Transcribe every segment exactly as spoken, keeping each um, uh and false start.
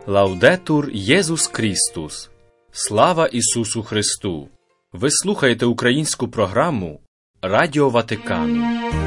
Лаудетур Єсус Крістус. Слава Ісусу Христу! Ви слухаєте українську програму Радіо Ватикану.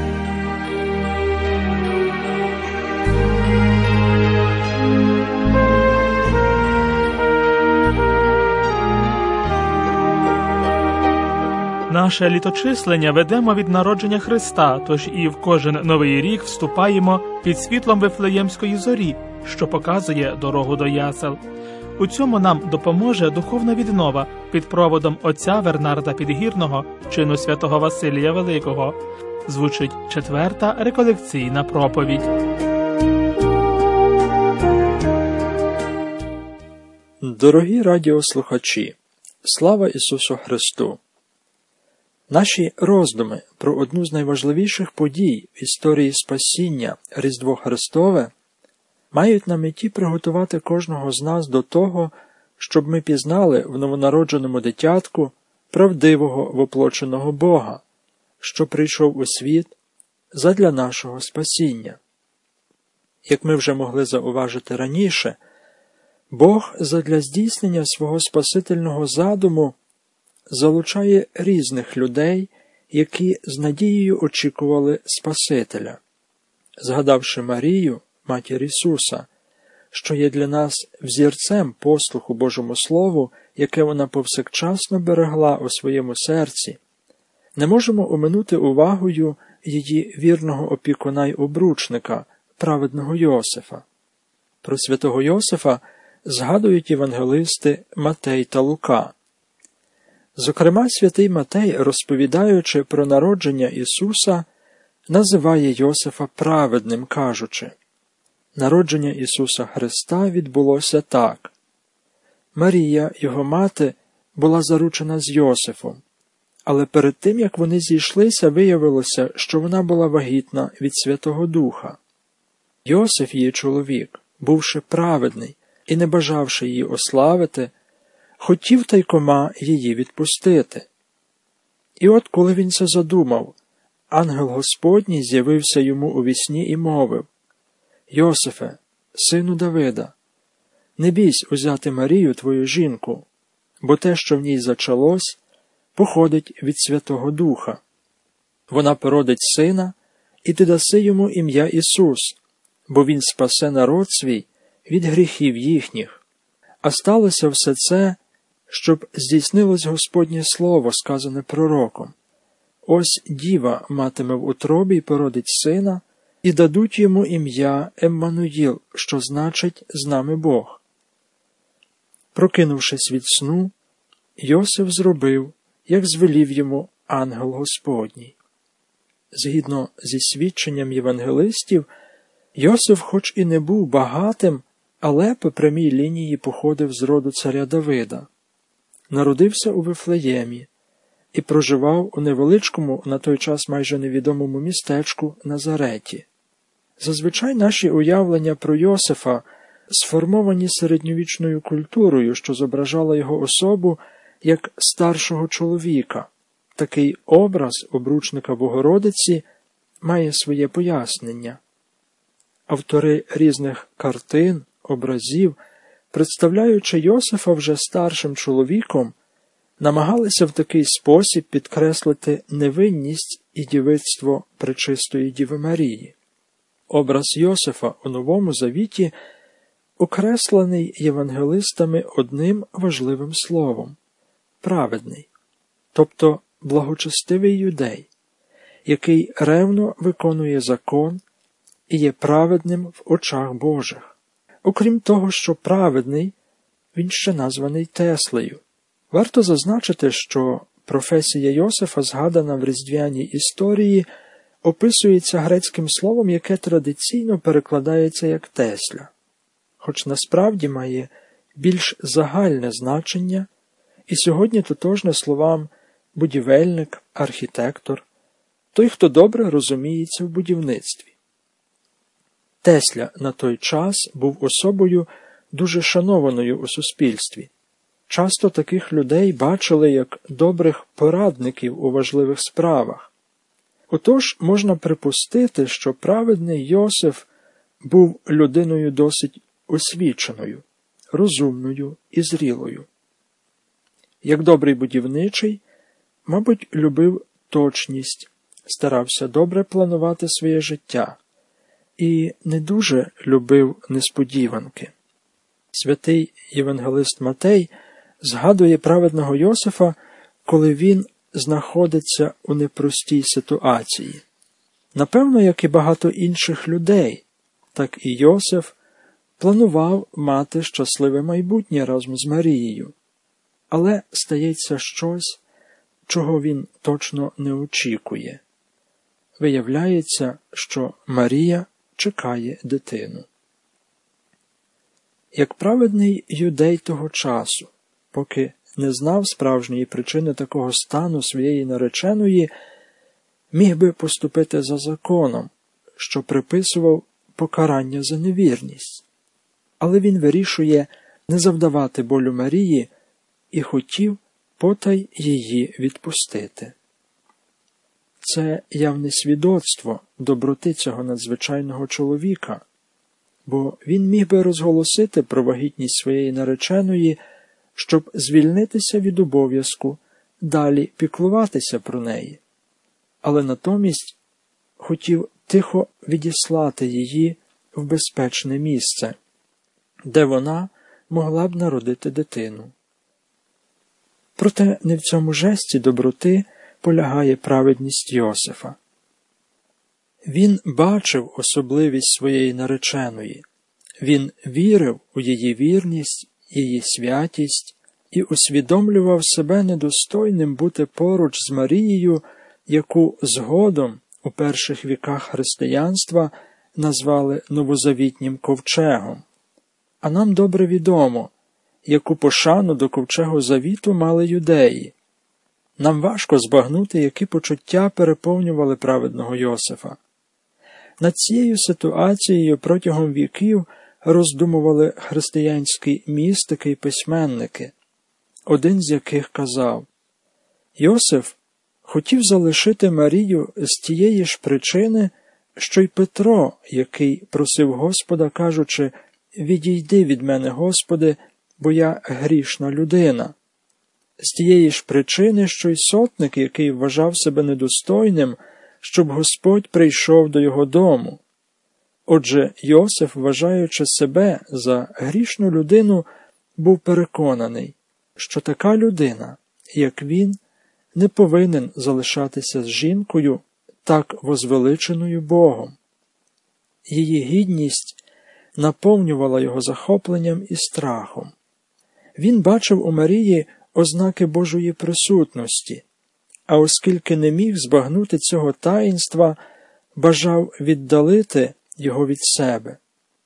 Наше літочислення ведемо від народження Христа, тож і в кожен новий рік вступаємо під світлом Вифлеємської зорі, що показує дорогу до ясел. У цьому нам допоможе духовна віднова під проводом отця Вернарда Підгірного, чину святого Василія Великого. Звучить четверта реколекційна проповідь. Дорогі радіослухачі, слава Ісусу Христу! Наші роздуми про одну з найважливіших подій в історії спасіння – Різдво Христове мають на меті приготувати кожного з нас до того, щоб ми пізнали в новонародженому дитятку правдивого воплоченого Бога, що прийшов у світ задля нашого спасіння. Як ми вже могли зауважити раніше, Бог задля здійснення свого спасительного задуму залучає різних людей, які з надією очікували Спасителя. Згадавши Марію, матір Ісуса, що є для нас взірцем послуху Божому Слову, яке вона повсякчасно берегла у своєму серці, не можемо оминути увагою її вірного опікуна й обручника, праведного Йосифа. Про святого Йосифа згадують євангелисти Матей та Лука. Зокрема, святий Матей, розповідаючи про народження Ісуса, називає Йосифа праведним, кажучи: «Народження Ісуса Христа відбулося так. Марія, його мати, була заручена з Йосифом, але перед тим, як вони зійшлися, виявилося, що вона була вагітна від Святого Духа. Йосиф, її чоловік, бувши праведний і не бажавши її ославити, хотів тайкома її відпустити. І от коли він це задумав, ангел Господній з'явився йому у вісні і мовив: «Йосифе, сину Давида, не бійсь узяти Марію, твою жінку, бо те, що в ній зачалось, походить від Святого Духа. Вона породить сина, і ти даси йому ім'я Ісус, бо він спасе народ свій від гріхів їхніх». А сталося все це, щоб здійснилось Господнє слово, сказане пророком: «Ось діва матиме в утробі й породить сина, і дадуть йому ім'я Еммануїл, що значить «з нами Бог». Прокинувшись від сну, Йосиф зробив, як звелів йому ангел Господній. Згідно зі свідченням євангелистів, Йосиф хоч і не був багатим, але по прямій лінії походив з роду царя Давида. Народився у Вифлеємі і проживав у невеличкому, на той час майже невідомому містечку Назареті. Зазвичай наші уявлення про Йосифа сформовані середньовічною культурою, що зображала його особу як старшого чоловіка. Такий образ обручника Богородиці має своє пояснення. Автори різних картин, образів, представляючи Йосифа вже старшим чоловіком, намагалися в такий спосіб підкреслити невинність і дівицтво пречистої Діви Марії. Образ Йосифа у Новому Завіті окреслений євангелистами одним важливим словом – праведний, тобто благочестивий юдей, який ревно виконує закон і є праведним в очах Божих. Окрім того, що праведний, він ще названий Теслею. Варто зазначити, що професія Йосифа, згадана в різдвяній історії, описується грецьким словом, яке традиційно перекладається як Тесля, хоч насправді має більш загальне значення і сьогодні тотожне словам будівельник, архітектор, той, хто добре розуміється в будівництві. Тесля на той час був особою дуже шанованою у суспільстві. Часто таких людей бачили як добрих порадників у важливих справах. Отож, можна припустити, що праведний Йосиф був людиною досить освіченою, розумною і зрілою. Як добрий будівничий, мабуть, любив точність, старався добре планувати своє життя і не дуже любив несподіванки. Святий євангелист Матей згадує праведного Йосифа, коли він знаходиться у непростій ситуації. Напевно, як і багато інших людей, так і Йосиф планував мати щасливе майбутнє разом з Марією. Але стається щось, чого він точно не очікує. Виявляється, що Марія чекає дитину. Як праведний юдей того часу, поки не знав справжньої причини такого стану своєї нареченої, міг би поступити за законом, що приписував покарання за невірність. Але він вирішує не завдавати болю Марії і хотів потай її відпустити. Це явне свідоцтво доброти цього надзвичайного чоловіка, бо він міг би розголосити про вагітність своєї нареченої, щоб звільнитися від обов'язку далі піклуватися про неї, але натомість хотів тихо відіслати її в безпечне місце, де вона могла б народити дитину. Проте не в цьому жесті доброти полягає праведність Йосифа. Він бачив особливість своєї нареченої, він вірив у її вірність, її святість і усвідомлював себе недостойним бути поруч з Марією, яку згодом у перших віках християнства назвали новозавітнім ковчегом. А нам добре відомо, яку пошану до ковчегу завіту мали юдеї. Нам важко збагнути, які почуття переповнювали праведного Йосифа. Над цією ситуацією протягом віків роздумували християнські містики і письменники, один з яких казав: Йосиф хотів залишити Марію з тієї ж причини, що й Петро, який просив Господа, кажучи: «Відійди від мене, Господи, бо я грішна людина». З тієї ж причини, що й сотник, який вважав себе недостойним, щоб Господь прийшов до його дому. Отже, Йосиф, вважаючи себе за грішну людину, був переконаний, що така людина, як він, не повинен залишатися з жінкою, так возвеличеною Богом. Її гідність наповнювала його захопленням і страхом. Він бачив у Марії ознаки Божої присутності, а оскільки не міг збагнути цього таїнства, бажав віддалити його від себе.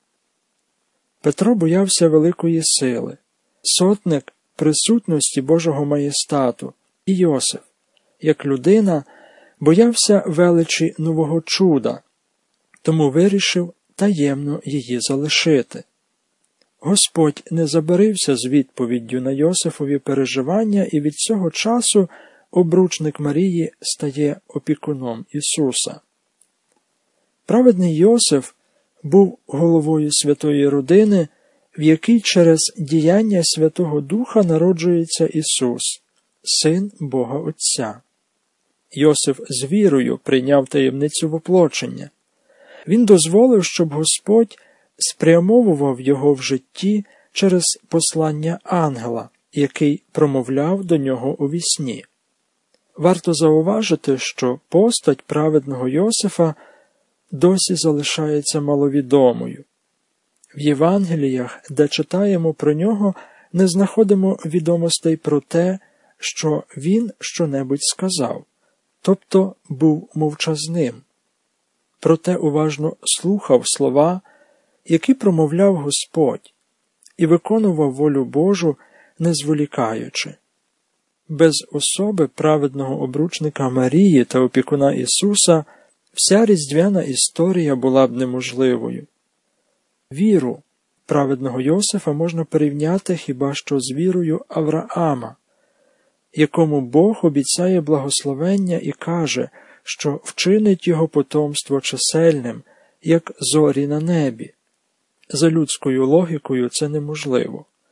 Петро боявся великої сили, сотник – присутності Божого маєстату, і Йосиф, як людина, боявся величі нового чуда, тому вирішив таємно її залишити. Господь не забарився з відповіддю на Йосифові переживання, і від цього часу обручник Марії стає опікуном Ісуса. Праведний Йосиф був головою святої родини, в якій через діяння Святого Духа народжується Ісус, Син Бога Отця. Йосиф з вірою прийняв таємницю воплочення. Він дозволив, щоб Господь спрямовував його в житті через послання ангела, який промовляв до нього у вісні. Варто зауважити, що постать праведного Йосифа досі залишається маловідомою. В Євангеліях, де читаємо про нього, не знаходимо відомостей про те, що він щонебудь сказав, тобто був мовчазним. Проте уважно слухав слова, які промовляв Господь, і виконував волю Божу, не зволікаючи. Без особи праведного обручника Марії та опікуна Ісуса вся різдвяна історія була б неможливою. Віру праведного Йосифа можна порівняти хіба що з вірою Авраама, якому Бог обіцяє благословення і каже, що вчинить його потомство чисельним, як зорі на небі. За людською логікою це неможливо.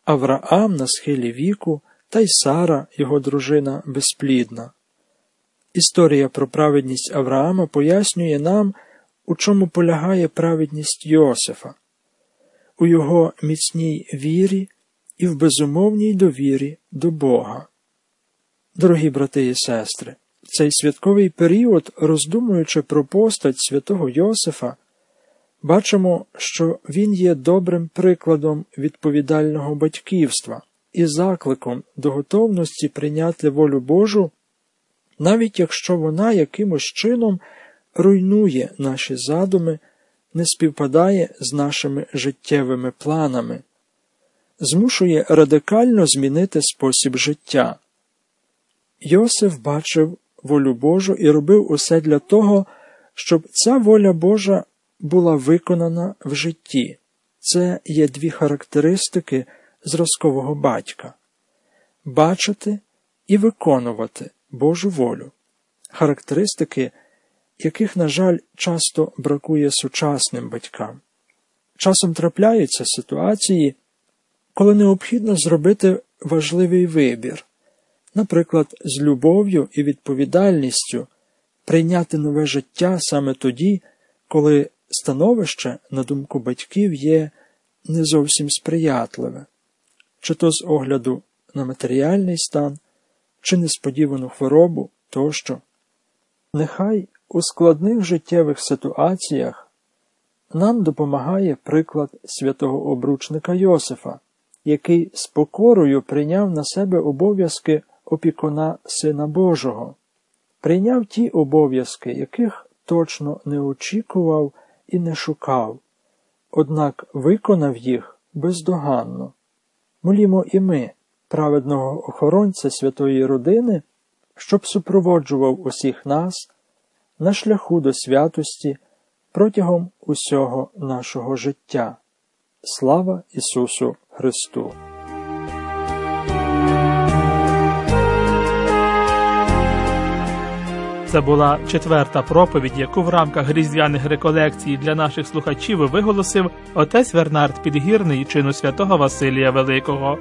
Авраам на схилі віку, та й Сара, його дружина, безплідна. Історія про праведність Авраама пояснює нам, у чому полягає праведність Йосифа. У його міцній вірі і в безумовній довірі до Бога. Дорогі брати і сестри, цей святковий період, роздумуючи про постать святого Йосифа, бачимо, що він є добрим прикладом відповідального батьківства і закликом до готовності прийняти волю Божу, навіть якщо вона якимось чином руйнує наші задуми, не співпадає з нашими життєвими планами, змушує радикально змінити спосіб життя. Йосиф бачив волю Божу і робив усе для того, щоб ця воля Божа була виконана в житті. Це є дві характеристики зразкового батька – бачити і виконувати Божу волю. Характеристики, яких, на жаль, часто бракує сучасним батькам. Часом трапляються ситуації, коли необхідно зробити важливий вибір, наприклад, з любов'ю і відповідальністю прийняти нове життя саме тоді, коли становище, на думку батьків, є не зовсім сприятливе, чи то з огляду на матеріальний стан, чи несподівану хворобу тощо. Нехай у складних життєвих ситуаціях нам допомагає приклад святого обручника Йосифа, який з покорою прийняв на себе обов'язки опікуна Сина Божого, прийняв ті обов'язки, яких точно не очікував і не шукав, однак виконав їх бездоганно. Молімо і ми праведного охоронця святої родини, щоб супроводжував усіх нас на шляху до святості протягом усього нашого життя. Слава Ісусу Христу! Це була четверта проповідь, яку в рамках різдвяних реколекцій для наших слухачів виголосив отець Вернард Підгірний чину святого Василія Великого.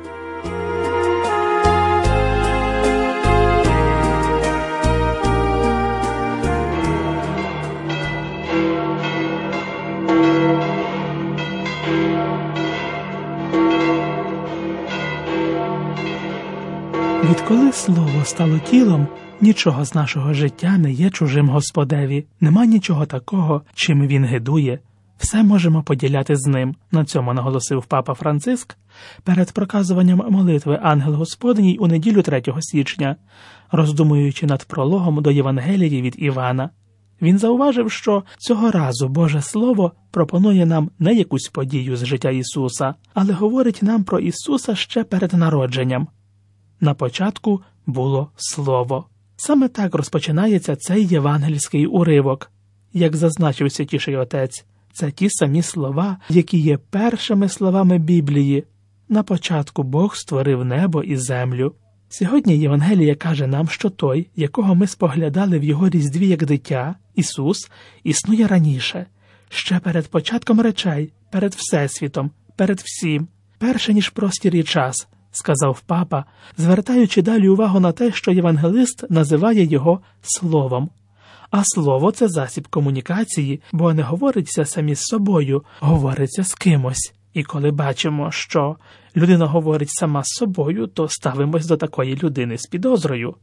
Відколи слово стало тілом, нічого з нашого життя не є чужим Господеві. Нема нічого такого, чим він гидує. Все можемо поділяти з ним. На цьому наголосив папа Франциск перед проказуванням молитви «Ангел Господній» у неділю третього січня, роздумуючи над прологом до Євангелії від Івана. Він зауважив, що цього разу Боже Слово пропонує нам не якусь подію з життя Ісуса, але говорить нам про Ісуса ще перед народженням. На початку було Слово. Саме так розпочинається цей євангельський уривок. Як зазначив Святіший Отець, це ті самі слова, які є першими словами Біблії. На початку Бог створив небо і землю. Сьогодні Євангелія каже нам, що той, якого ми споглядали в його різдві як дитя, Ісус, існує раніше, ще перед початком речей, перед Всесвітом, перед всім, перше ніж простір і час, сказав папа, звертаючи далі увагу на те, що євангелист називає його Словом. А слово – це засіб комунікації, бо не говориться самі з собою, говориться з кимось. І коли бачимо, що людина говорить сама з собою, то ставимось до такої людини з підозрою.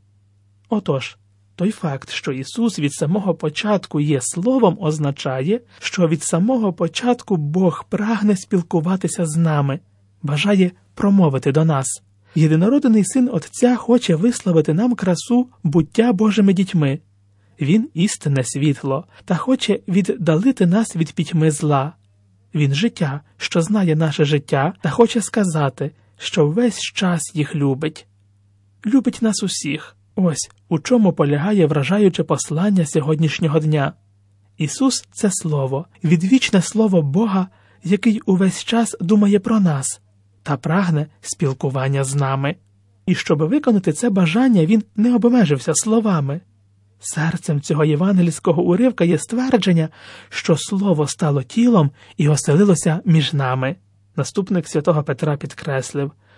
Отож, той факт, що Ісус від самого початку є Словом, означає, що від самого початку Бог прагне спілкуватися з нами, бажає промовити до нас. Єдинородний Син Отця хоче висловити нам красу буття Божими дітьми. Він істинне світло та хоче віддалити нас від пітьми зла. Він життя, що знає наше життя, та хоче сказати, що весь час їх любить. Любить нас усіх. Ось у чому полягає вражаюче послання сьогоднішнього дня. Ісус – це Слово, відвічне Слово Бога, який увесь час думає про нас та прагне спілкування з нами. І щоб виконати це бажання, Він не обмежився словами. Серцем цього євангельського уривка є ствердження, що Слово стало тілом і оселилося між нами. Наступник святого Петра підкреслив,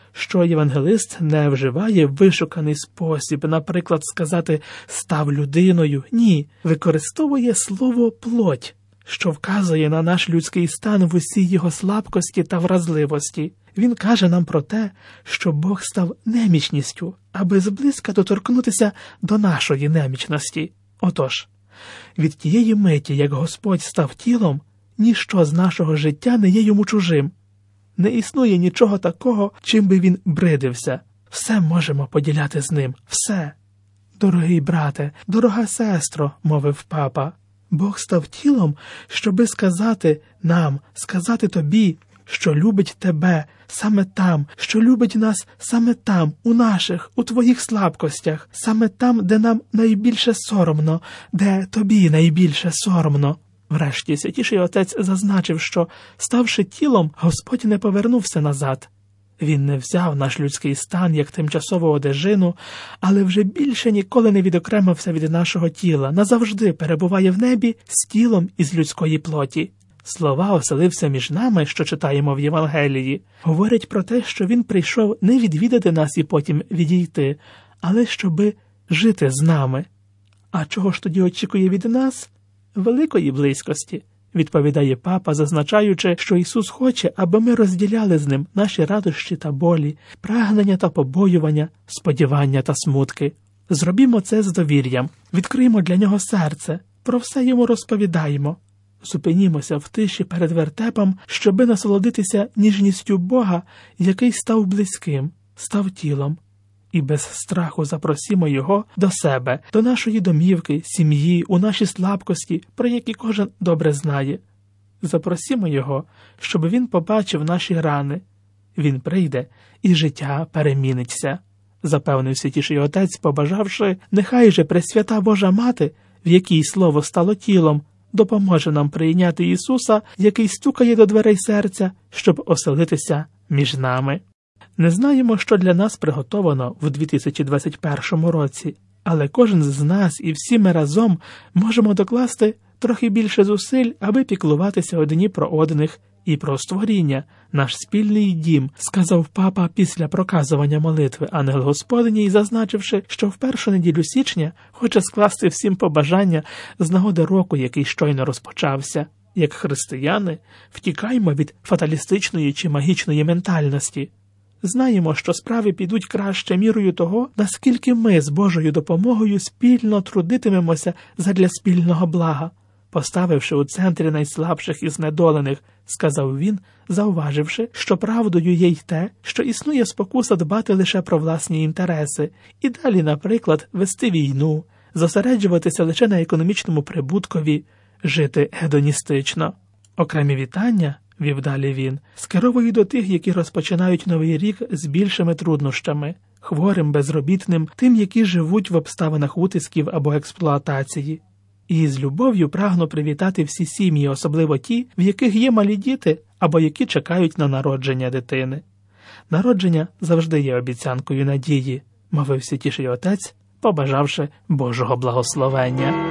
що євангелист не вживає вишуканий спосіб, наприклад, сказати «став людиною». Ні, використовує слово «плоть», що вказує на наш людський стан в усій його слабкості та вразливості. Він каже нам про те, що Бог став немічністю, аби зблизька доторкнутися до нашої немічності. Отож, від тієї миті, як Господь став тілом, ніщо з нашого життя не є йому чужим. Не існує нічого такого, чим би він бридився. Все можемо поділяти з ним. Все. Дорогий брате, дорога сестро, мовив папа, Бог став тілом, щоби сказати нам, сказати тобі, що любить тебе саме там, що любить нас саме там, у наших, у твоїх слабкостях, саме там, де нам найбільше соромно, де тобі найбільше соромно. Врешті Святіший Отець зазначив, що, ставши тілом, Господь не повернувся назад. Він не взяв наш людський стан як тимчасову одежину, але вже більше ніколи не відокремився від нашого тіла, назавжди перебуває в небі з тілом із людської плоті. Слова «оселився між нами», що читаємо в Євангелії, говорять про те, що він прийшов не відвідати нас і потім відійти, але щоби жити з нами. А чого ж тоді очікує від нас? Великої близькості, відповідає папа, зазначаючи, що Ісус хоче, аби ми розділяли з Ним наші радощі та болі, прагнення та побоювання, сподівання та смутки. Зробімо це з довір'ям, відкриємо для Нього серце, про все Йому розповідаємо. Зупинімося в тиші перед вертепом, щоби насолодитися ніжністю Бога, який став близьким, став тілом. І без страху запросімо Його до себе, до нашої домівки, сім'ї, у наші слабкості, про які кожен добре знає. Запросімо Його, щоб Він побачив наші рани. Він прийде, і життя переміниться. Запевнив Святіший Отець, побажавши, нехай же Пресвята Божа Мати, в якій Слово стало тілом, допоможе нам прийняти Ісуса, який стукає до дверей серця, щоб оселитися між нами. Не знаємо, що для нас приготовано в дві тисячі двадцять першому році, але кожен з нас і всі ми разом можемо докласти трохи більше зусиль, аби піклуватися одні про одних і про створіння, наш спільний дім, сказав папа після проказування молитви Ангел Господній, зазначивши, що в першу неділю січня хоче скласти всім побажання з нагоди року, який щойно розпочався. Як християни, втікаймо від фаталістичної чи магічної ментальності. Знаємо, що справи підуть краще мірою того, наскільки ми з Божою допомогою спільно трудитимемося задля спільного блага, поставивши у центрі найслабших і знедолених, сказав він, зауваживши, що правдою є й те, що існує спокуса дбати лише про власні інтереси, і далі, наприклад, вести війну, зосереджуватися лише на економічному прибуткові, жити гедоністично. Окремі вітання, вів далі він, скеровую до тих, які розпочинають новий рік з більшими труднощами, хворим, безробітним, тим, які живуть в обставинах утисків або експлуатації. І з любов'ю прагну привітати всі сім'ї, особливо ті, в яких є малі діти або які чекають на народження дитини. Народження завжди є обіцянкою надії, мовив Святіший Отець, побажавши Божого благословення.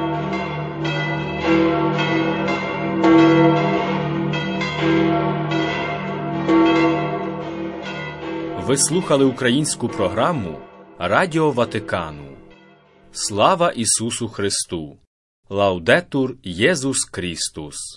Ви слухали українську програму Радіо Ватикану. Слава Ісусу Христу! Лаудетур Єсус Крістус!